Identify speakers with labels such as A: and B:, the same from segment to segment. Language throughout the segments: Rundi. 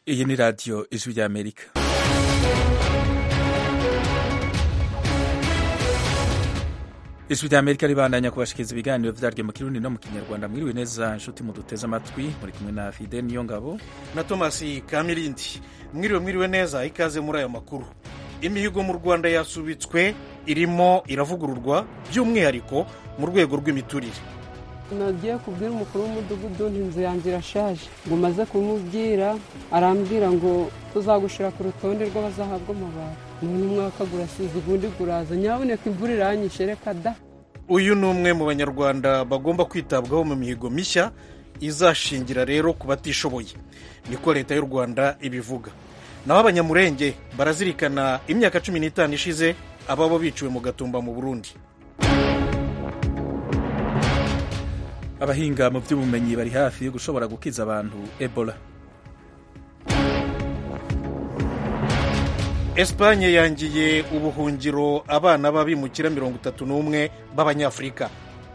A: Iyi ni radiyo ijwi ry'Amerika. Ijwi ry'Amerika ribandanya kubashikiriza ibiganiro vyaryo mu Kirundi no mu Kinyarwanda. Mwiriwe neza nshuti muduteze amatwi, muri kumwe na Fide Niyongabo
B: na Thomas Kamirindi. Mwiriwe neza, ikaze muri aya makuru. Imihigo mu Rwanda yasubitswe, irimo iravugururwa by'umwihariko mu rwego rw'imiturire.
C: Nagiye kubwira umukuru w'umudugudu inzu yanjye irashaje, ngo maze kumubwira arambwira ngo tuzagushira ku rutonde rw'abazahabwa amabati. None umwaka gurasize ubundi guraza, nyaboneka imvura iranyishe reka da.
B: Uyu ni umwe mu banyarwanda bagomba kwitabwaho mu mihigo mishya izashingira rero ku batishoboye, niko leta y'u Rwanda ibivuga. Naho abanyamurenge barazirikana imyaka 15 ishize ababo biciwe mu Gatumba mu Burundi.
A: Abahinga mu by'ubumenyi bari hafi yo gushobora gukiza abantu Ebola.
B: Espagne yangiye ubuhungiro abana b'abimukira 31 b'Abanyafrika.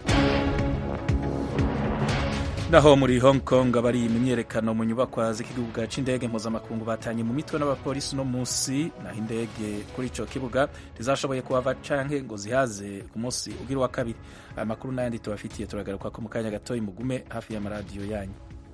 A: Naho muri Hong Kong bari imyerekano mu nyubakwa z'ikibuga c'indege mpuzamakungu batanye mu mitwe n'abapolisi no musi, naho indege kuri ico kibuga rizashoboye kuhava canke ngo zihaze ku musi ugira wa kabiri. Aya makuru n'ayandi tubafitiye turagaruka ko mu kanya gatoyi, mugume hafi y'amaradiyo yanyu.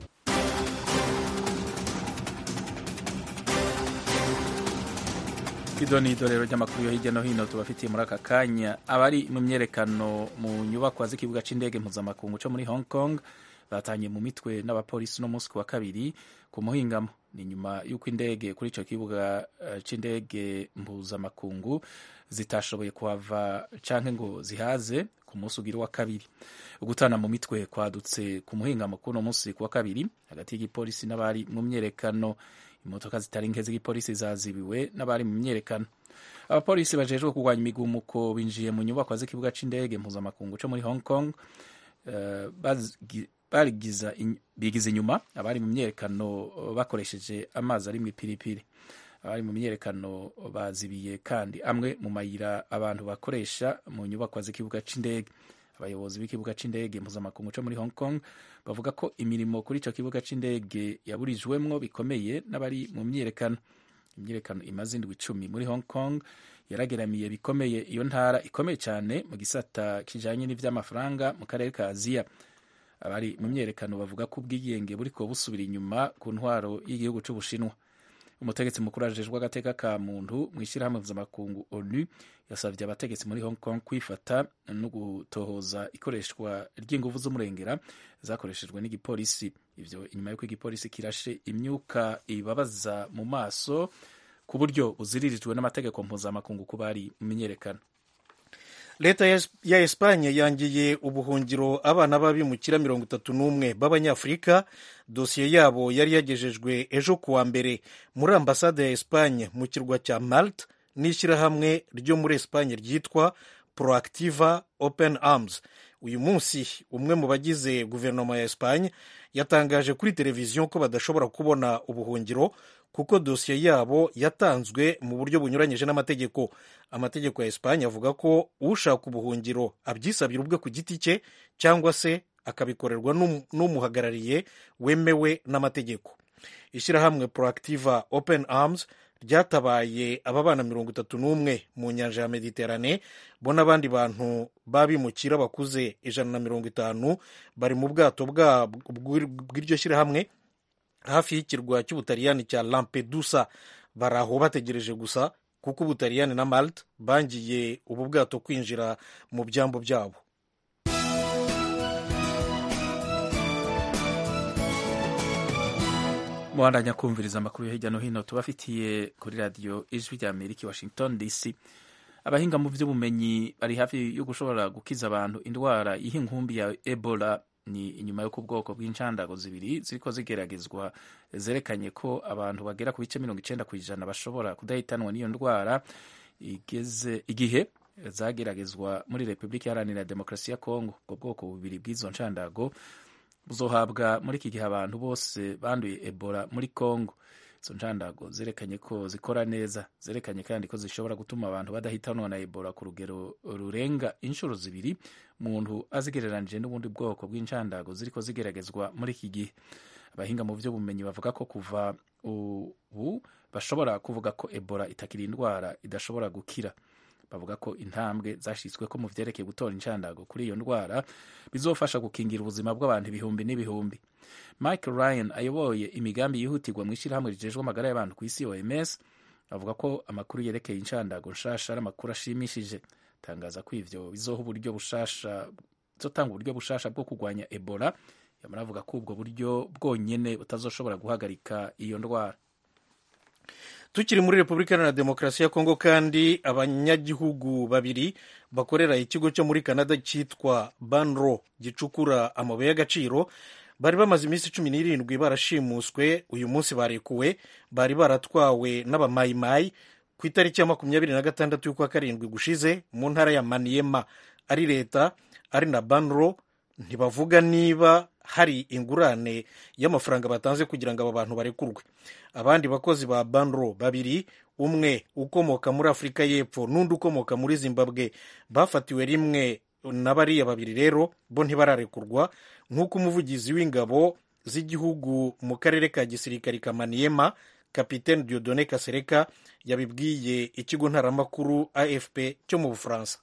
A: Idonido rero ry'amakuru yo hirya no hino tubafitiye muri aka kanya. Abari mu myerekano mu nyubakwa z'ikibuga c'indege mpuzamakungu co muri Hong Kong batanye mu mitwe n'abapolisi no musi wa kabiri ku muhingamo. Ni nyuma y'uko indege kuri ico kibuga c'indege mpuzamakungu zitashoboye kuhava canke ngo zihaze ku musi ugira wa kabiri. Ugutana mu mitwe kwadutse ku muhingamo kuno musi wa kabiri hagati y'igipolisi n'abari mu myerekano. Imodoka zitari nke z'igipolisi zazibiwe n'abari mu myerekano. Abapolisi bajejwe kurwanya imigumuko binjiye mu nyubakwa z'ikibuga c'indege mpuzamakungu co muri Hong Kong, bigize inyuma abari mu myerekano bakoresheje amazi ari mu ipiripiri. Abari mu myerekano bazibiye kandi amwe mu mayira abantu bakoresha mu nyubakwa z'ikibuga c'indege. Abayobozi b'ikibuga c'indege mpuzamakungu co muri Hong Kong bavuga ko imirimo kuri ico kibuga c'indege yaburijwemwo bikomeye n'abari mu myerekano. Imyerekano imaze indwi 10 muri Hong Kong yarageramiye bikomeye iyo ntara ikomeye cyane mu gisata kijanye n'ivy'amafaranga mu karere ka Aziya. Abari mu myerekano bavuga ko ubwigenge buriko busubira inyuma ku ntwaro y'igihugu c'Ubushinwa. Umutegetsi mukuru ajejwe agateka ka muntu mw'ishirahamwe mpuzamakungu ONU yasavye abategetsi muri Hong Kong kwifata no gutohoza ikoreshwa ry'inguvu z'umurengera zakoreshejwe n'igipolisi. Ivyo inyuma y'uko igipolisi kirashe imyuka ibabaza mu maso ku buryo buziririjwe n'amategeko mpuzamakungu ku bari mu myerekano.
B: Leta ya Espagne yangiye ubuhungiro abana b'abimukira 31 b'Abanyafrika. Dosiye yabo yari yagejejwe ejo kuwa mbere muri ambasade ya Espagne mu kirwa cya Malta n'ishyirahamwe ryo muri Espagne ryitwa Proactiva Open Arms. Uyu munsi umwe mu bagize guverinoma ya Espagne yatangaje kuri televiziyo ko badashobora kubona ubuhungiro kuko dosiye yabo yatanzwe mu buryo bunyuranyije n'amategeko. Amategeko ya Espagne avuga ko ushaka ubuhungiro abyisabira ubwe ku giti cye cyangwa se akabikorerwa n'umuhagarariye wemewe n'amategeko. Ishyirahamwe Proactiva Open Arms ryatabaye aba bana 31 mu nyanja ya Mediterane, bo n'abandi bantu babimukira bakuze 150 bari mu bwato bw'iryo shyirahamwe hafi y'ikirwa cy'Ubutaliyani cya Lampedusa. Baraho bategereje gusa kuko Ubutaliyani na Malta bangiye ubu bwato kwinjira mu byambo byabo.
A: Muhandanya kumviriza amakuru yo hirya no hino tubafitiye kuri radiyo ijwi ry'Amerika Washington DC. Abahinga mu by'ubumenyi bari hafi yo gushobora gukiza abantu indwara y'inkumbi ya Ebola. Ni inyuma y'uko ubwoko bw'incandago zibiri ziriko zigeragezwa zerekanye ko abantu bagera ku bice 90% bashobora kudahitanwa n'iyo ndwara igihe zageragezwa muri Repubulika Iharanira Demokarasi ya Kongo. Ubwo bwoko bubiri bw'izo ncandago buzohabwa muri iki gihe abantu bose banduye Ebola muri Kongo. Izo ncandago zerekanye ko zikora neza, zerekanye kandi ko zishobora gutuma abantu badahitanwa na Ebola ku rugero rurenga inshuro zibiri muntu azigereranije n'ubundi bwoko bw'incandago ziriko zigeragezwa muri iki gihe. abahinga mu by'ubumenyi bavuga ko kuva ubu bashobora kuvuga ko Ebola itakiri indwara idashobora gukira. Bavuga ko intambwe zashyizwe ko mu vyerekeye gutora incandago kuri iyo ndwara bizofasha gukingira ubuzima bw'abantu ibihumbi n'ibihumbi. Michael Ryan ayoboye imigambi yihutirwa mu ishyirahamwe rijejwe amagara y'abantu ku isi OMS avuga ko amakuru yerekeye incandago nshasha ari amakuru ashimishije. Tangaza ko ivyo bizotanga uburyo bushasha bwo kurwanya Ebola, yamara avuga ko ubwo buryo bwonyene butazoshobora guhagarika iyo ndwara.
B: Tukiri muri Repubulika Iharanira Demokarasi ya Kongo kandi abanyagihugu babiri bakorera ikigo cyo muri Canada cyitwa Banro gicukura amabuye y'agaciro bari bamaze iminsi 17 barashimuswe. Uyu munsi barekuwe. Bari baratwawe n'abamayimayi ku itariki ya 26 y'ukwa karindwi gushize mu ntara ya Maniema. Ari leta ari na Banro ntibavuga niba hari ingurane y'amafaranga batanze kugira ngo aba bantu barekurwe. Abandi bakozi ba Banro babiri, umwe ukomoka muri Afurika y'Epfo n'undi ukomoka muri Zimbabwe, bafatiwe rimwe na bariya babiri rero bo ntibararekurwa, nk'uko umuvugizi w'ingabo z'igihugu mu karere ka gisirikari ka Maniema, Kapiteni Dieudonné Kasereka, yabibwiye ikigo ntaramakuru AFP cyo mu Bufaransa.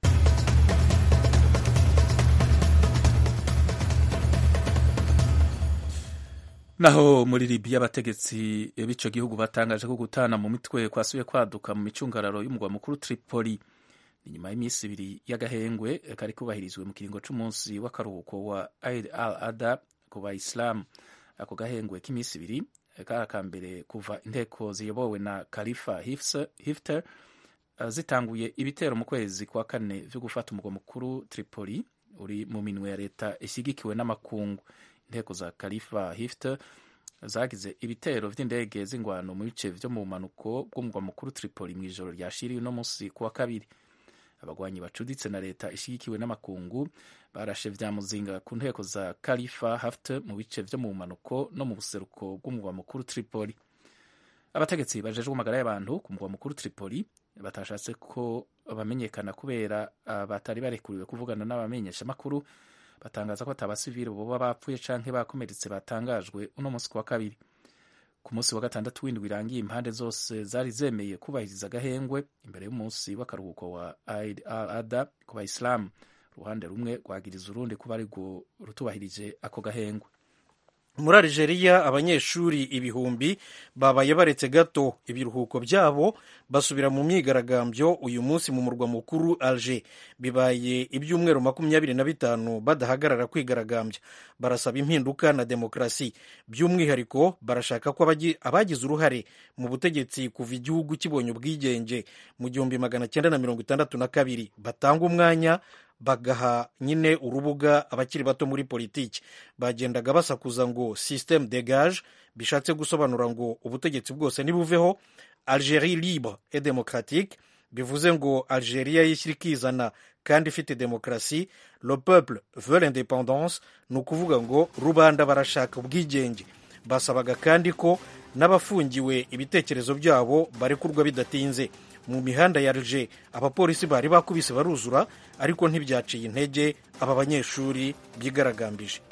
A: Naho muri Libya abategetsi b'ico gihugu batangaje ko gutana mu mitwe kwasubiye kwaduka mu micungararo y'umugwa mukuru Tripoli. Ni nyuma y'imisi ibiri y'agahengwe kari kubahirizwe mu kiringo c'umunsi w'akaruhuko wa Eid al-Adha ku Bayisilamu. Ako gahengwe k'imisi ibiri kari akambere kuva inteko ziyobowe na Khalifa Haftar zitanguye ibitero mu kwezi kwa kane vyo gufata umugwa mukuru Tripoli uri mu minwe ya leta ishyigikiwe n'amakungu. Inteko za Khalifa Haftar zagize ibitero vy'indege z'ingwano mu bice vyo mu manuko bw'umugwa mukuru Tripoli mu ijoro ryashiriye uno musi kuwa kabiri. Abagwanyi bacuditse na leta ishigikiwe n'amakungu barashe vya muzinga ku nteko za Khalifa Haftar mu bice vyo mu manuko no mu buseruko bw'umugwa mukuru Tripoli. Abategetsi bajejwe amagara y'abantu ku mugwa mukuru Tripoli batashatse ko bamenyekana kubera batari barekuriwe kuvugana n'abamenyesha makuru. Batangaza ko atabasivili boba bapfuye canke bakomeretse batangajwe uno musi kuwa kabiri. Ku musi wa gatandatu w'indwi irangiye impande zose zari zemeye kubahiriza agahengwe imbere y'umunsi w'akaruhuko wa Eid al-Adha ku Bayisilamu. Uruhande rumwe rwagiriza urundi kuba ariko rutubahirije ako gahengwe.
B: Muri Algeria abanyeshuri ibihumbi babaye baretse gato ibiruhuko byabo basubira mu myigaragambyo uyu munsi mu murwa mukuru Alger. Bibaye ibyumweru 25 badahagarara kwigaragambya. Barasaba impinduka na demokrasi. By'umwihariko barashaka ko abagize uruhare mu butegetsi kuva igihugu kibonye ubwigenge mu 1962 batanga umwanya bagaha nyine urubuga abakiri bato muri politiki. Bagendaga basakuza ngo système dégage, bishatse gusobanura ngo ubutegetsi bwose nibuveho, Algérie libre et démocratique, bivuze ngo Algeria yishyira ikizana kandi ifite demokrasi. Le peuple veut l'indépendance, ni ukuvuga ngo rubanda barashaka ubwigenge. Basabaga kandi ko n'abafungiwe ibitekerezo byabo barekurwa bidatinze. Mu mihanda ya Alger abapolisi bari bakubise baruzura, ariko ntibyaciye intege aba banyeshuri byigaragambije.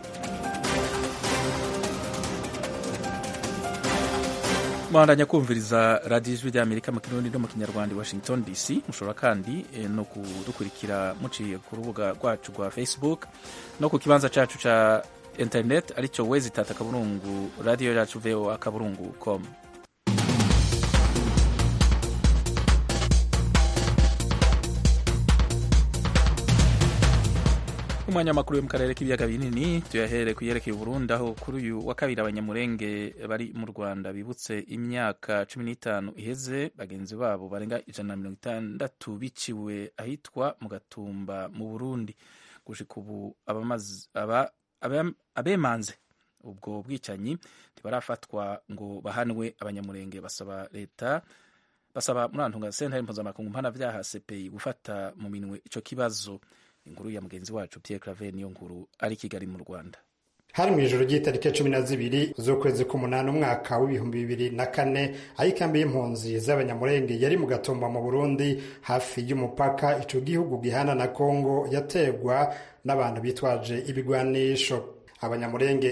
A: Mwandanya kumviriza radiyo ijwi ry'Amerika mu Kirundi no mu Kinyarwanda, Washington DC. Mushobora kandi no kudukurikira muciye ku rubuga rwacu rwa Facebook no ku kibanza cacu ca internet arico www.radio yacu voa.com. Umwanya makuru yo mu karere k'ibiyaga binini tuyahere kuyerekeye Burundi, aho kuri uyu wa kabiri abanyamurenge bari mu Rwanda bibutse imyaka 15 iheze bagenzi babo barenga 160 biciwe ahitwa mu Gatumba mu Burundi. Gushika ubu abemanze ubwo bwicanyi ntibarafatwa ngo bahanwe. Abanyamurenge basaba leta murantunga sentare mpuzamakungu mpanavyaha CPI gufata mu minwe ico kibazo. Inkuru ya mugenzi wacu Pierre Claver niyo nkuru ari Kigali mu Rwanda.
D: Hari mw'ijoro ry'itariki 12 z'ukwezi k'umunani umwaka w'2004 ayikambi y'impunzi z'abanyamurenge yari mu Gatumba mu Burundi hafi y'umupaka ico gihugu gihana na Kongo yategwa n'abantu bitwaje ibigwanisho. abanyamurenge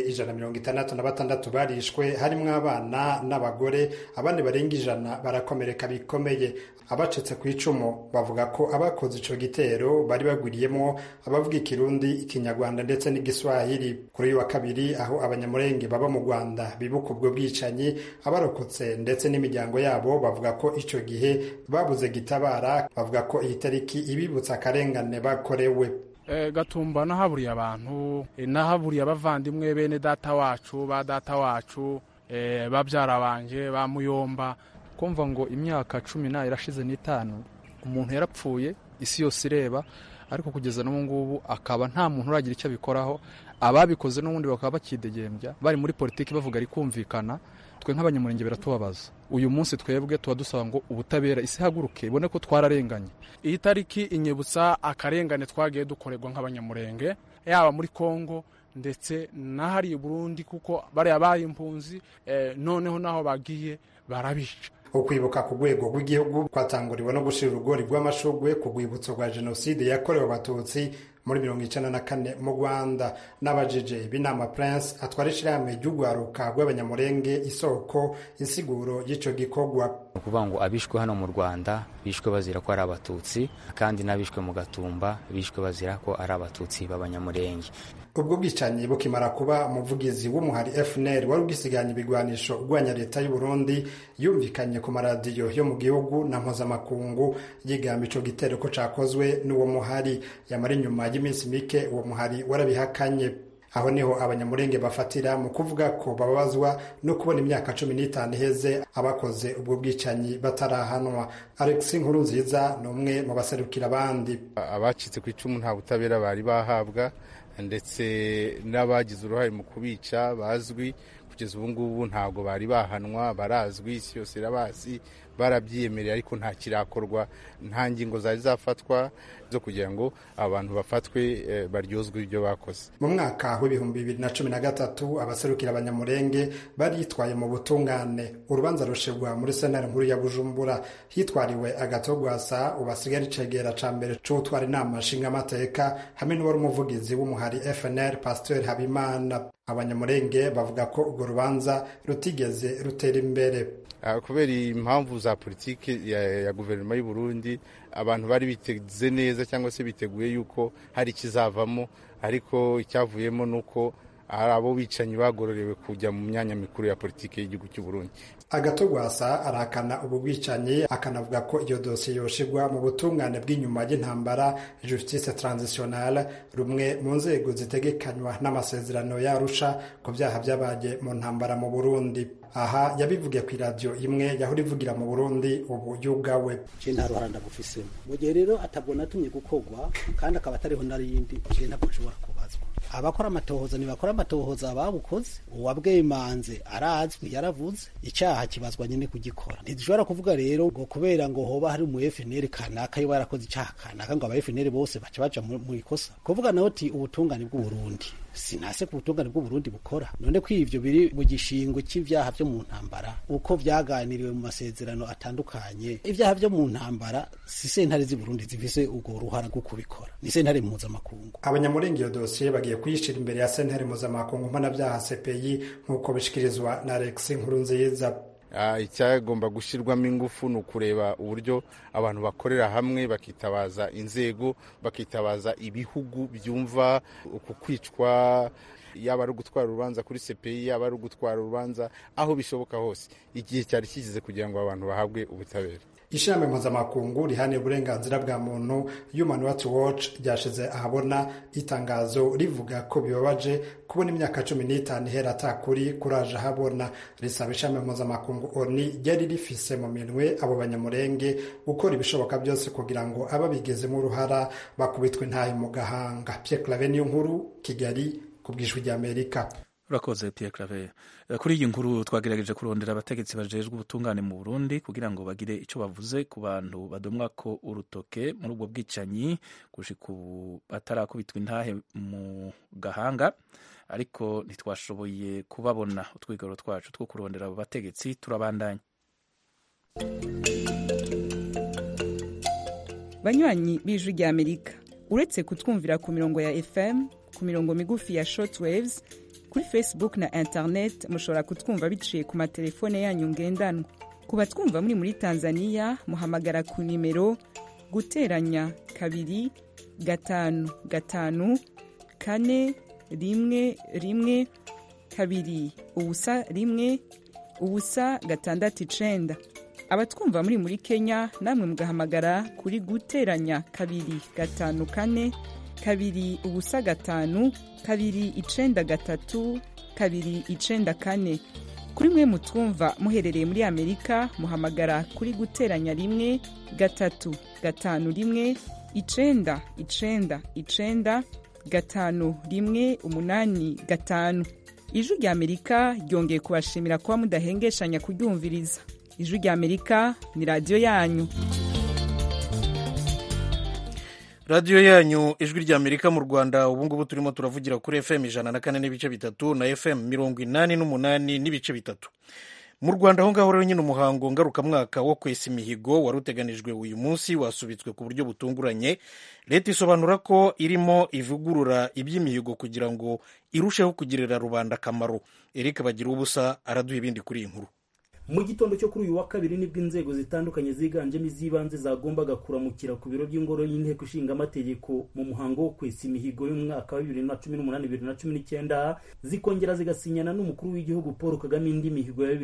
D: 166 barishwe harimwo abana n'abagore, abandi barenga 100 barakomereka bikomeye. Abacitse ku icumu bavuga ko abakoze ico gitero bari bagwiriyemwo abavuga ikirundi, ikinyarwanda ndetse n'igiswahili. Kuri uyu wa kabiri aho abanyamurenge baba mu Rwanda bibuka ubwo bwicanyi, abarokotse ndetse n'imiryango yabo bavuga ko ico gihe babuze gitabara. Bavuga ko iyi tariki ibibutsa akarengane bakorewe.
E: Gatumba nahaburiye abantu, nahaburiye abavandimwe bene data wacu, ba data wacu, babyara banje, ba Muyomba. Kumva ngo imyaka 10 irashize n'5 umuntu yarapfuye, isi yose ireba, ariko kugeza n'ubu ngubu akaba nta muntu uragira icyo abikoraho. Ababikoze n'ubundi bakaba bakidegembya bari muri politiki bavuga ari kumvikana. Twe nk'abanyamurenge biratubabaza. Uyu munsi twebwe tuba dusaba ngo ubutabera isi haguruke ibone ko twararenganye. Iyi tariki inyibutsa akarengane twagiye dukorerwa nk'abanyamurenge, yaba muri Kongo ndetse n'ahari Burundi, kuko bari abaye impunzi, noneho naho bagiye barabica.
D: Ukwibuka ku rwego rw'igihugu kwatanguriwe no gushira urugori rw'amashugwe ku rwibutso rwa jenoside yakorewe abatutsi muri 1994 mu Rwanda. N'abajije b'inama Prince atwara ishirahamwe ry'ugwaruka rw'abanyamurenge isoko insiguro y'ico gikorwa.
F: Ukuvuga ngo abishwe hano mu Rwanda bishwe bazira ko ari abatutsi, kandi n'abishwe mu Gatumba bishwe bazira ko ari abatutsi b'abanyamurenge. Ubwo
D: bwicanyi bukimara kuba umuvugizi w'umuhari FNL wari ugisiganya ibigwanisho urwanya leta y'u Burundi yumvikanye ku maradiyo yo mu gihugu na mpuzamakungu yigamba ico gitero ko cakozwe n'uwo muhari. Yamara inyuma y'iminsi mike uwo muhari warabihakanye. Aho niho abanyamurenge bafatira mu kuvuga ko babazwa no kubona imyaka 15 iheze abakoze ubwo bwicanyi batarahanwa. Alex Nkurunziza n'umwe mu baserukira abandi.
G: Abacitse ku icumu nta butabera bari bahabwa, ndetse n'abagize uruhare mu kubica bazwi. Kugeza ubu ngubu ntabwo bari bahanwa, barazwi, isi yose irabazi, barabyiyemerera, ariko nta kirakorwa, nta ngingo zari zafatwa zo kugira ngo abantu bafatwe baryozwe ibyo bakoze. Mu mwaka wa 2013 abaserukira abanyamurenge baritwaye mu butungane. Urubanza rushegwa muri sentare nkuru ya Bujumbura, hitwariwe Agatogwasa ubasigara icegera ca mbere c'utwara inama nshingamateka hamwe n'uwari umuvugizi w'umuhari FNL Pasteur Habimana. Abanyamurenge bavuga ko urwo rubanza rutigeze rutera imbere kubera impamvu za politiki ya guverinoma y'u Burundi. Abantu bari biteze neza cyangwa se biteguye yuko hari kizavamo, ariko icyavuyemo nuko abo bicanyi bagororewe kujya mu myanya mikuru ya politiki y'igihugu cy'u Burundi. Agatogwasa arakana ubu bwicanyi, akanavuga ko iyo dosiye yoshigwa mu butungane bw'inyuma y'intambara justice transitionnelle, rumwe mu nzego zitegekanywa n'amasezerano ya Arusha ku byaha byabaye mu ntambara mu Burundi. Aha yabivugiye ku radio imwe yahora ivugira mu Burundi ubu yugawe.
H: Je nta ruhara ndagufisemo. Mu gihe rero atabona tumye gukogwa kandi akaba atariho narindi, je ntabwo nshobora kubazwa. Abakora amatohoza ntibakora amatohoza ababukoze, uwabwemanze arazwi yaravuze, icyaha kibazwa nyine kugikora. Ntidushobora kuvuga rero ngo kubera ngo hoba hari mu FNL kanaka yo barakoze icyaha kanaka ngo aba FNL bose baca mu ikosa. Kuvuga naho ati ubutungane bw'u Burundi sinase ku butungane bw'u Burundi bukora. None ko ivyo biri mu gishingo cy'ivyaha byo mu ntambara uko vyaganiriwe mu masezerano atandukanye. Ivyaha byo mu ntambara si sentare z'i Burundi zifise ubwo ruhara rwo kubikora, ni sentare mpuzamakungu. Abanyamurenge iyo dosiye bagiye kuyishira imbere ya sentare mpuzamakungu mpanavyaha CPI nk'uko bishikirizwa na Alex Nkurunziza. Icyagomba gushyirwamo ingufu ni ukureba uburyo abantu bakorera hamwe, bakitabaza inzego, bakitabaza ibihugu byumva uku kwicwa, yaba ari ugutwara urubanza kuri CPI, yaba ari ugutwara urubanza aho bishoboka hose. Igihe cyari kigize kugira ngo abantu bahabwe ubutabera. Ishami mpuzamakungu rihanira uburenganzira bwa muntu Human Rights Watch ryashize ahabona itangazo rivuga ko bibabaje kubona imyaka 15 ihera atakuri kuraje ahabona. Risaba ishami mpuzamakungu ONU ryari rifise mu minwe abo banyamurenge gukora ibishoboka byose kugira ngo ababigezemo uruhara bakubitwe ntahe mu gahanga. Pierre Claver niyo nkuru, Kigali, kubw'ijwi ry'Amerika.
A: Urakoze Pierre Claver. Kuri iyi nkuru twagerageje kurondera abategetsi bajejwe ubutungane mu Burundi kugira ngo bagire icyo bavuze ku bantu badomwa ko urutoke muri ubwo bwicanyi gushika ubu batarakubitwa intahe mu gahanga, ariko ntitwashoboye kubabona. Utwigoro twacu two kurondera abo bategetsi turabandanya.
I: Banywanyi b'Ijwi ry'Amerika, uretse kutwumvira ku mirongo ya FM ku mirongo migufi ya shortwaves. Kuri Facebook na internet mushobora kutwumva biciye ku matelefone yanyu ngendanwa. Ku batwumva muri Tanzania muhamagara ku nimero guteranya 2 5 5 4 1 1 2 ubusa 1 ubusa 6 abatwumva muri Kenya namwe mugahamagara kuri guteranya 2 5 4 2 ubusa 5 2 9 3 2 9 4. Kuri mwe mutwumva muherereye muri Amerika muhamagara kuri guteranya 1 3 5 1 9 9 9 5 1 8 5. Ijwi rya Amerika ryongeye kubashimira kuba mudahengeshanya kuryumviriza. Ijwi rya Amerika ni radio yanyu.
B: Radio yanyu Ijwi rya Amerika mu Rwanda ubu ngubu turimo turavugira kuri FM 104.3 na FM 88.3. Mu Rwanda aho ngaho rero nyine umuhango ngarukamwaka wo kwesa imihigo waruteganijwe uyu munsi wasubitswe ku buryo butunguranye. Leta isobanura ko irimo ivugurura iby'imihigo kugira ngo irusheho kugirira rubanda akamaro. Eric Bagira ubusa araduha ibindi kuri iyi nkuru.
J: Mu gitondo cyo kuri uyu wa kabiri nibwo inzego zitandukanye ziganjemo iz'ibanze zagombaga kuramukira ku biro by'ingoro y'inteko ishinga amategeko mu muhango wo kwesa imihigo y'umwaka wa 2018-2019 zikongera zigasinyana n'umukuru w'igihugu Paul Kagame indi mihigo ya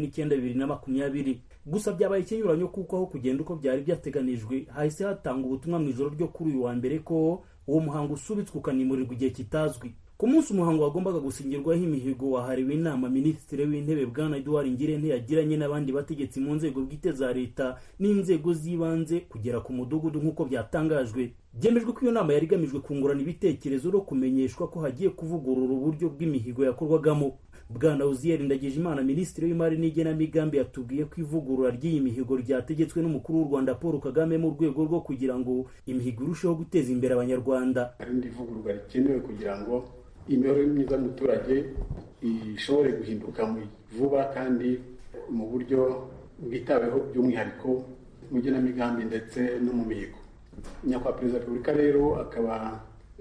J: 2019-2020. Gusa byabaye ikinyuranyo kuko aho kugenda uko byari byateganijwe hahise hatanga ubutumwa mu ijoro ryo kuri uyu wa mbere ko uwo muhango usubitswe ukanimurirwa igihe kitazwi. Ku munsi umuhango wagombaga gusinyirwaho imihigo wahariwe inama Minisitiri w'Intebe Bwana Edouard Ngirente yagiranye n'abandi bategetsi mu nzego bwite za leta n'inzego z'ibanze kugera ku mudugudu nk'uko byatangajwe. Byemejwe ko iyo nama yari igamijwe kungurana ibitekerezo no kumenyeshwa ko hagiye kuvugurura uburyo bw'imihigo yakorwagamo. Bwana Uziel Ndagijimana Minisitiri w'Imari n'Igenamigambi yatubwiye ko ivugurura ry'iyi mihigo ryategetswe n'umukuru w'u Rwanda Paul Kagame mu rwego rwo kugira ngo imihigo irusheho guteza imbere abanyarwanda.
K: Kandi ivugururwa rikenewe kugira ngo imibereho myiza y'umuturage ishobore guhinduka vuba kandi mu buryo bwitaweho by'umwihariko mu igenamigambi ndetse no mu mihigo. Nyakubahwa Perezida wa Repubulika rero akaba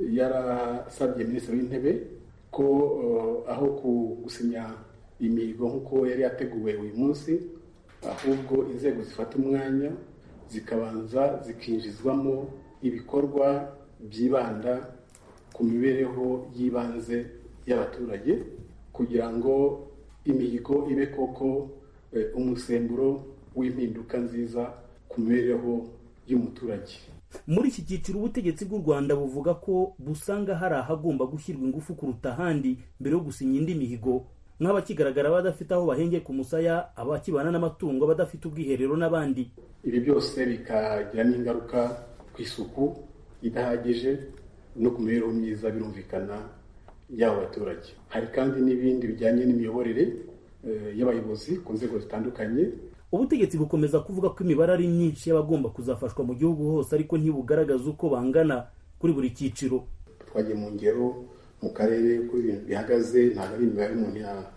K: yarasabye Minisitiri w'Intebe ko aho gusinya imihigo nk'uko yari yateguwe uyu munsi, ahubwo inzego zifata umwanya zikabanza zikinjizwamo ibikorwa byibanda ku mibereho y'ibanze y'abaturage kugira ngo imihigo ibe koko umusemburo w'impinduka nziza ku mibereho y'umuturage.
J: Muri iki cyiciro ubutegetsi bw'u Rwanda buvuga ko busanga hari ahagomba gushyirwa ingufu kuruta ahandi mbere yo gusinya indi mihigo, nk'abakigaragara badafite aho bahengeka ku musaya, abakibana n'amatungo, badafite ubwiherero n'abandi.
K: Ibi byose bikagira n'ingaruka ku isuku idahagije no ku mibereho myiza birumvikana y'abo baturage. Hari kandi n'ibindi bijyanye n'imiyoborere y'abayobozi ku nzego zitandukanye.
J: Ubutegetsi bukomeza kuvuga ko imibare ari myinshi y'abagomba kuzafashwa mu gihugu hose ariko ntibugaragaza uko bangana kuri buri cyiciro.
K: Twagiye mu ngero mu karere kuri ibintu bihagaze, ntabwo ari imibare umuntu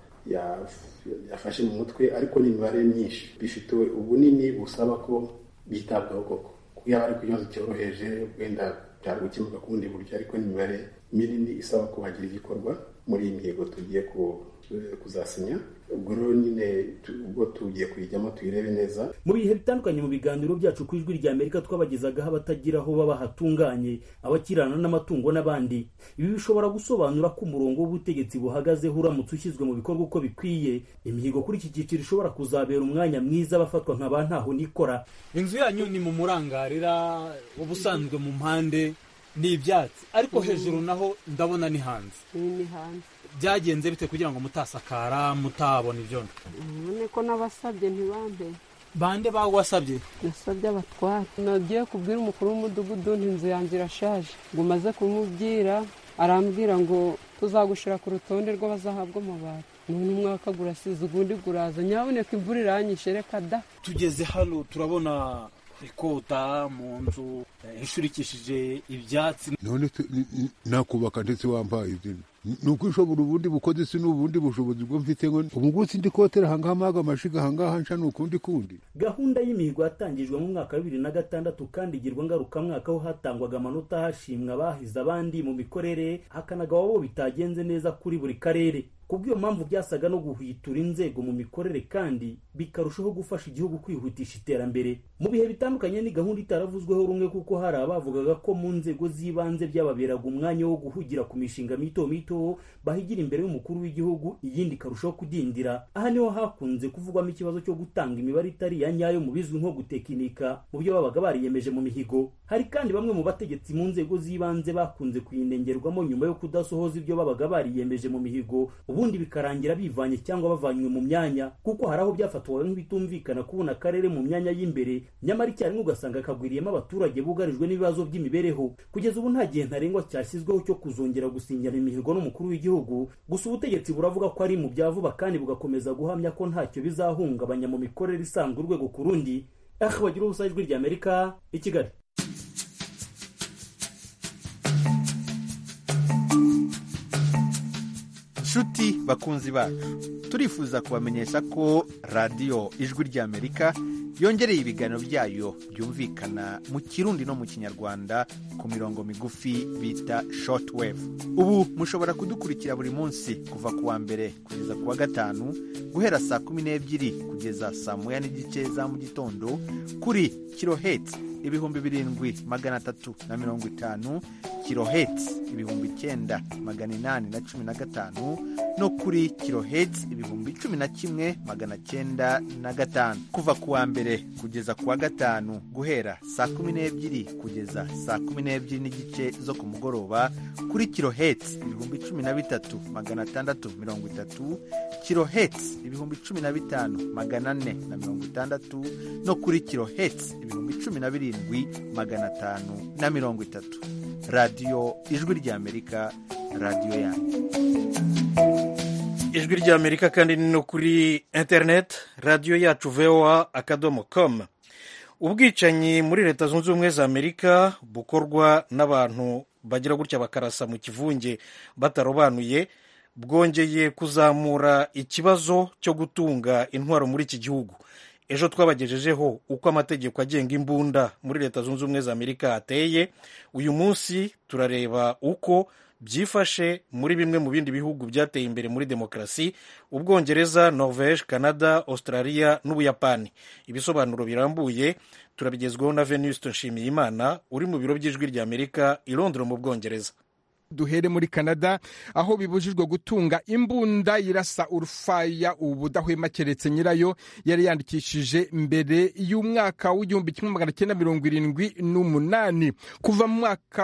K: yafashe mu mutwe ariko ni imibare myinshi bifite ubunini busaba ko bitabwaho koko. Yaba ari ku kibazo cyoroheje wenda byari gukemuka ku bundi buryo ariko ni imibare minini isaba ko hagira igikorwa muri iyi mihigo tugiye kuzasinya. Ubwo rero nyine ubwo tugiye kuyijyamo tuyirebe neza.
J: Mu bihe bitandukanye mu biganiro byacu ku Ijwi rya Amerika twabagezagaho abatagira aho baba hatunganye, abakirana n'amatungo n'abandi. Ibi bishobora gusobanura ko umurongo w'ubutegetsi buhagazeho uramutse ushyizwe mu bikorwa uko bikwiye, imihigo kuri iki cyiciro ishobora kuzabera umwanya mwiza abafatwa nka ba ntaho nikora.
L: Inzu yanyu ni mu murangarira ubusanzwe mu mpande ni ibyatsi ariko hejuru naho ndabona ni hanze.
C: Ni hanze.
L: Byagenze bite kugira ngo mutasakara mutabona ibyondo?
C: None ko nabasabye ntibambe.
L: Bande bagwasabye?
C: Nasabye abatwara. Nagiye kubwira umukuru w'umudugudu inzu yanjye irashaje. Ngo maze kumubwira arambwira ngo tuzagushira ku rutonde rw'abazahabwa amabati. None umwaka gurasize ugundi guraza. Nyaboneka imvura iranyishe reka da.
L: Tugeze hano turabona ikota mu nzu ishurikishije ibyatsi.
M: None nakubaka ndetse wambaye izina. ni ukwishobora ubundi bukozi si n'ubundi bushobozi bwo mfite ngo ubu ngubu sindi kotera ahangaha amaga amashiga ahangaha nca n'ukundi kundi.
J: Gahunda y'imihigo yatangijwe mu mwaka wa 2006 kandi igirwa ngarukamwaka aho hatangwaga amanota hashimwa abahize abandi mu mikorere hakanagawa abo bitagenze neza kuri buri karere. Kubw'iyo mpamvu byasaga no guhitura inzego mu mikorere kandi bikarushaho gufasha igihugu kwihutisha iterambere. Mu bihe bitandukanye ni gahunda itaravuzweho rumwe kuko hari abavugaga ko mu nzego z'ibanze byababeraga umwanya wo guhugira ku mishinga mito mito bahigira imbere y'umukuru w'igihugu iyindi karushaho kudindira. Aha niho hakunze kuvugwamo ikibazo cyo gutanga imibare itari ya nyayo mu bizwi nko gutekinika mu byo babaga bariyemeje mu mihigo. Hari kandi bamwe mu bategetsi mu nzego z'ibanze bakunze kuyinengerwamo nyuma yo kudasohoza ibyo babaga bariyemeje mu mihigo, ubundi bikarangira bivanye cyangwa bavanywe mu myanya, kuko hari aho byafatwaga nk'ibitumvikana kubona akarere mu myanya y'imbere nyamara icyarimwe ugasanga kagwiriyemo abaturage bugarijwe n'ibibazo by'imibereho. Kugeza ubu nta gihe ntarengwa cyashyizweho cyo kuzongera gusinyana imihigo n'umukuru w'igihugu, gusa ubutegetsi buravuga ko ari mu bya vuba kandi bugakomeza guhamya ko ntacyo bizahungabanya mu mikorere isanzwe urwego ku rundi. Bagira ubusa ijwi ry'Amerika i Kigali.
N: Nshuti bakunzi bacu, turifuza kubamenyesha ko radiyo ijwi ry'Amerika yongereye ibiganiro byayo byumvikana mu Kirundi no mu Kinyarwanda ku mirongo migufi bita shortwave. Ubu mushobora kudukurikira buri munsi kuva ku wa mbere kugeza ku wa gatanu guhera saa 12 kugeza saa 1:30 za mu gitondo kuri kilohertz 7,350, kilohertz 9,815 no kuri kilohertz 11,905 kuva ku wa mbere kugeza ku wa gatanu guhera saa 12 kugeza saa 12:30 zo ku mugoroba kuri kilohertz 13,630, kilohertz 15,460 no kuri kilohertz 17,530. radiyo ijwi ry'Amerika, radiyo yanyu.
B: Ijwi ry'Amerika kandi no kuri internet, radiyo yacu voa.com. Ubwicanyi muri Leta Zunze Ubumwe za Amerika bukorwa n'abantu bagira gutya bakarasa mu kivunge batarobanuye bwongeye kuzamura ikibazo cyo gutunga intwaro muri iki gihugu. Ejo twabagejejeho uko amategeko agenga imbunda muri Leta Zunze Ubumwe za Amerika ateye. Uyu munsi turareba uko byifashe muri bimwe mu bindi bihugu byateye imbere muri demokarasi: Ubwongereza, Norvege, Canada, Australia n'Ubuyapani. Ibisobanuro birambuye turabigezweho na Venuste Nshimiyimana uri mu biro by'ijwi ry'Amerika i Londres mu Bwongereza.
O: Duhere muri Canada aho bibujijwe gutunga imbunda irasa urufaya ubudahwema keretse nyirayo yari yandikishije mbere y'umwaka w'1978. Kuva mu mwaka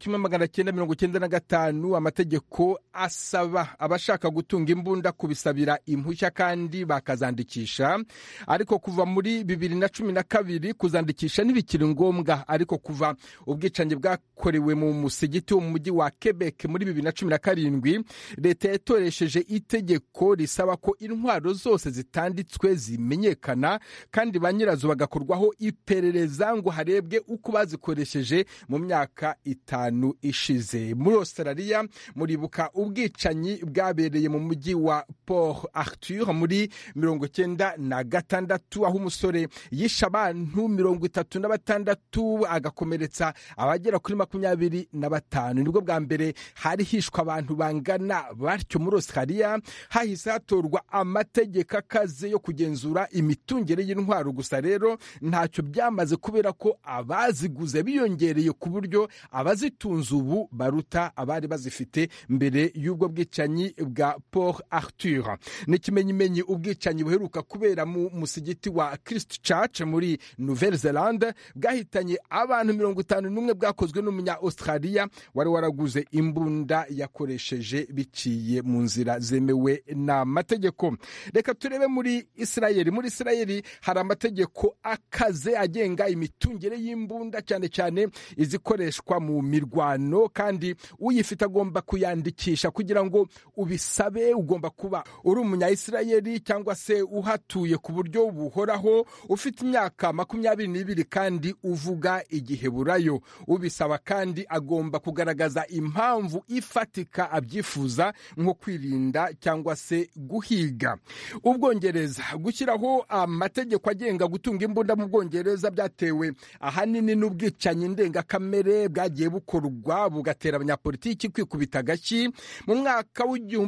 O: w'1995 amategeko asaba abashaka gutunga imbunda kubisabira impushya kandi bakazandikisha, ariko kuva muri 2012 kuzandikisha ntibikiri ngombwa. Ariko kuva ubwicanyi bwakorewe mu musigiti wo mu mujyi wa Quebec muri 2017 leta yatoresheje itegeko risaba ko intwaro zose zitanditswe zimenyekana kandi ba nyirazo bagakorwaho iperereza ngo harebwe uko bazikoresheje mu myaka 5 ishize. Muri Australia muribuka ubwicanyi bwabereye mu mujyi wa Port Arthur muri 1996 aho umusore yishe abantu 36 agakomeretsa abagera kuri 25. Nibwo bwa mbere hari hishwa abantu bangana batyo muri Australia. Hahise hatorwa amategeko akaze yo kugenzura imitungire y'intwaro, gusa rero ntacyo byamaze kubera ko abaziguze biyongereye ku buryo abazitunze ubu baruta abari bazifite mbere y'ubwo bwicanyi bwa Port Arthur. N'ikimenyimenyi ubwicanyi buheruka kubera mu musigiti wa Christchurch muri Nouvelle-Zélande bwahitanye abantu 51 bwakozwe n'umunya Australia wari waraguze imbunda yakoresheje biciye mu nzira zemewe n'amategeko. Reka turebe muri Israeli. Muri Israeli hari amategeko akaze agenga imitungire y'imbunda, cyane cyane izikoreshwa mu mirwano, kandi uyifite agomba kuyandikisha. Kugira ngo ubisabe ugomba kuba uri umunya Israeli cyangwa se uhatuye ku buryo buhoraho, ufite imyaka 22 kandi uvuga igiheburayo. Ubisaba kandi agomba kugaragaza impamvu mpamvu ifatika abyifuza nko kwirinda cyangwa se guhiga. Ubwongereza gushyiraho amategeko agenga gutunga imbunda mu Bwongereza byatewe ahanini n'ubwicanyi ndengakamere bwagiye bukorwa bugatera abanyapolitiki kwikubita agashyi. Mu mwaka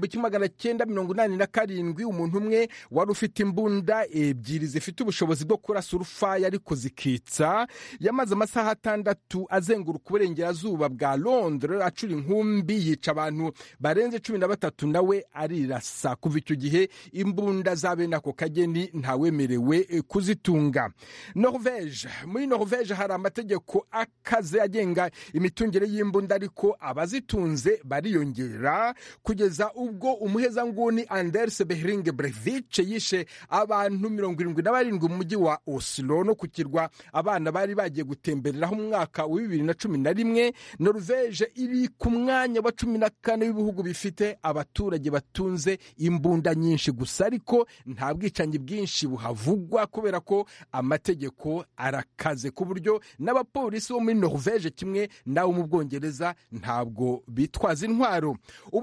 O: w'1987 umuntu umwe wari ufite imbunda ebyiri zifite ubushobozi bwo kurasa urufaya ariko zikitsa yamaze amasaha 6 azenguruka uburengerazuba bwa Londres acura inkumbi yica abantu barenze 13 nawe arirasa. Kuva icyo gihe imbunda za bene ako kageni ntawemerewe kuzitunga. Norvege, muri Norvege hari amategeko akaze agenga imitungire y'imbunda ariko abazitunze bariyongera kugeza ubwo umuhezanguni Anders Behring Breivik yishe abantu 77 mu mujyi wa Oslo no kukirwa abana bari bagiye gutembereraho mu mwaka wa 2011. Norvege iri ku mwanya wa 14 w'ibihugu bifite abaturage batunze imbunda nyinshi gusa, ariko nta bwicanyi bwinshi buhavugwa kubera ko amategeko arakaze ku buryo n'abapolisi bo muri Norvege kimwe nawo mu Bwongereza ntabwo bitwaza intwaro.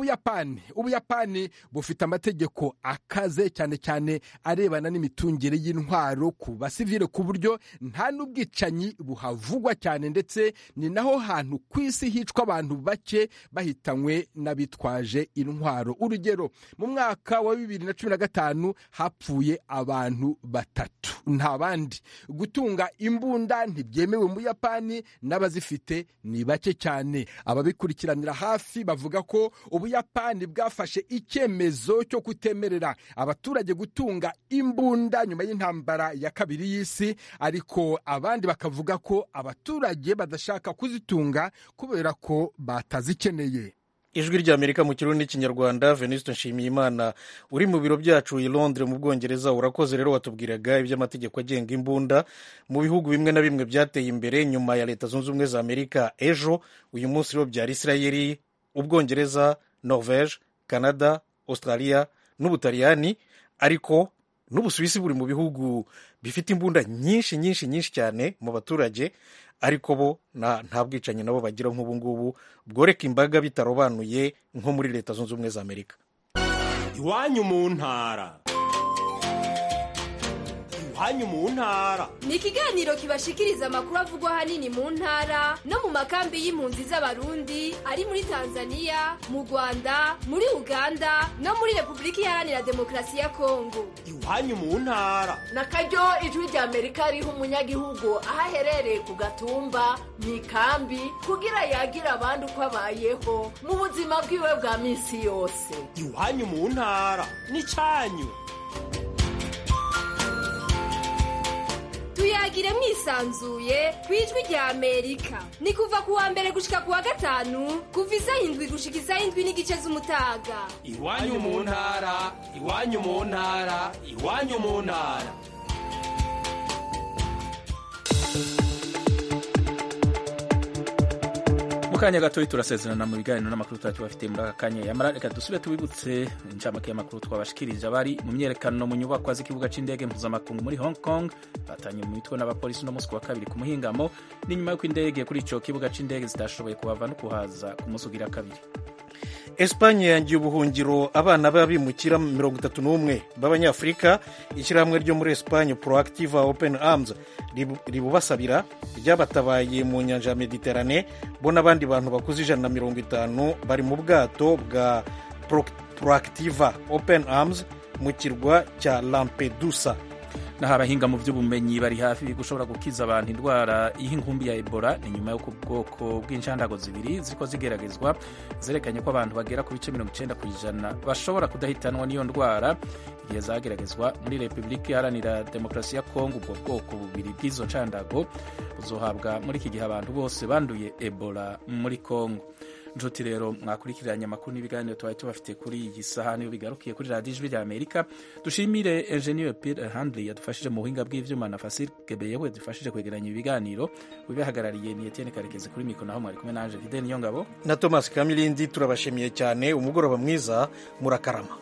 O: Ubuyapani bufite amategeko akaze cyane cyane arebana n'imitungire y'intwaro ku basivile ku buryo nta n'ubwicanyi buhavugwa cyane, ndetse ni naho hantu ku isi hicwa abantu bake bahitanywe n'abitwaje intwaro. Urugero, mu mwaka wa 2015 hapfuye abantu 3, nta bandi. Gutunga imbunda ntibyemewe mu Buyapani n'abazifite ni bake cyane. Ababikurikiranira hafi bavuga ko Ubuyapani bwafashe icyemezo cyo kutemerera abaturage gutunga imbunda nyuma y'intambara ya kabiri y'isi, ariko abandi bakavuga ko abaturage badashaka kuzitunga kubera ko batazikeneye.
B: Ijwi ry'Amerika mu Kirundi n'Ikinyarwanda. Venuste Nshimiyimana uri mu biro byacu i Londres mu Bwongereza, urakoze rero watubwiraga iby'amategeko agenga imbunda mu bihugu bimwe na bimwe byateye imbere nyuma ya Leta Zunze Ubumwe za Amerika. Ejo uyu munsi rero byari Israeli, Ubwongereza, Norvege, Canada, Australia n'Ubutaliyani, ariko n'Ubusuwisi buri mu bihugu bifite imbunda nyinshi cyane mu baturage, ariko bo nta bwicanyi nabo bagira nk'ubu ngubu bworeka imbaga bitarobanuye nko muri Leta Zunze Ubumwe za Amerika.
P: Iwanyu mu ntara. Iwanyu mu ntara
Q: ni ikiganiro kibashikiriza amakuru avugwa ahanini mu ntara no mu makambi y'impunzi z'Abarundi ari muri Tanzania, mu Rwanda, muri Uganda no muri Repubulika Iharanira Demokarasi ya Kongo.
P: Iwanyu mu ntara
R: na karyo Ijwi ry'Amerika riha umunyagihugu aho aherereye ku gatumba mu ikambi kugira yagira abandi uko abayeho mu buzima bwiwe bwa minsi yose.
P: Iwanyu mu ntara ni cyanyu.
Q: Tuyagire mwisanzuye ku Ijwi ry'Amerika. Ni kuva ku wa mbere gushika ku wa gatanu kuva isaha 7 gushika isaha 7:30 z'umutaga.
P: Iwanyu mu ntara, iwanyu mu ntara, iwanyu mu ntara.
A: Mukanya gatoyi turasezerana mu biganiro n'amakuru twacu bafite muri aka kanya. Yamara reka dusubire tubibutse incamake y'amakuru twabashikirije. Abari mu myerekano mu nyubako z'ikibuga c'indege mpuzamakungu muri Hong Kong batanye mu mitwe n'abapolisi no musi wa kabiri ku muhingamo, ni nyuma y'uko indege kuri ico kibuga c'indege zitashoboye kuhava no kuhaza ku musi ugira kabiri.
B: Espanye yangiye ubuhungiro abana b'abimukira 31 b'Abanyafurika. Ishyirahamwe ryo muri Espanye Proactiva Open Arms ribubasabira ryabatabaye mu nyanja ya Mediterane, bo n'abandi bantu bakuze 150 bari mu bwato bwa Proactiva Open Arms mu kirwa cya Lampedusa.
A: Naho abahinga mu by'ubumenyi bari hafi gushobora gukiza abantu indwara y'inkumbi ya Ebola, ni nyuma y'uko ubwoko bw'inshandago zibiri ziko zigeragezwa zerekanye ko abantu bagera ku bice 90% bashobora kudahitanwa n'iyo ndwara igihe zageragezwa muri Repubulika Iharanira Demokarasi ya Kongo. Ubwo bwoko bubiri bw'izo nshandago buzohabwa muri iki gihe abantu bose banduye Ebola muri Kongo. Njuti rero mwakurikiranye amakuru n'ibiganiro tubaye tubafite kuri iyi saha niyo bigarukiye kuri Radio Ijwi ry'Amerika. Dushimire Engineer Peter Handley yadufashije mu buhinga bw'ivyuma na Fasil Gebeyeho yadufashije kwegeranya ibiganiro. Wibahagarariye ni Etienne Karekezi kuri mikoro, naho mwari kumwe na Angel Fidel Niyongabo
B: na Thomas Kamilindi. Turabashimiye cyane, umugoroba mwiza, murakarama.